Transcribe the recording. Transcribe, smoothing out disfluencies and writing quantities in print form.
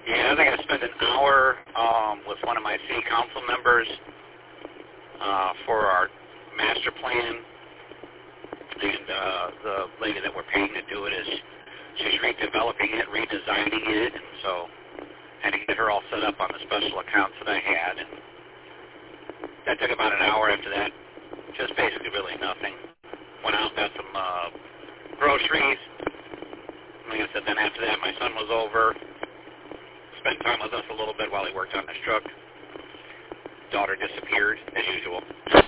Yeah, I got to spend an hour with one of my city council members for our master plan, and the lady that we're paying to do it is she's redeveloping it, redesigning it, and so I had to get her all set up on the special accounts that I had, and that took about an hour. After that, just basically really nothing. Went out, got some groceries. Like I said, then after that, my son was over, spent time with us a little bit while he worked on his truck. Daughter disappeared, as usual.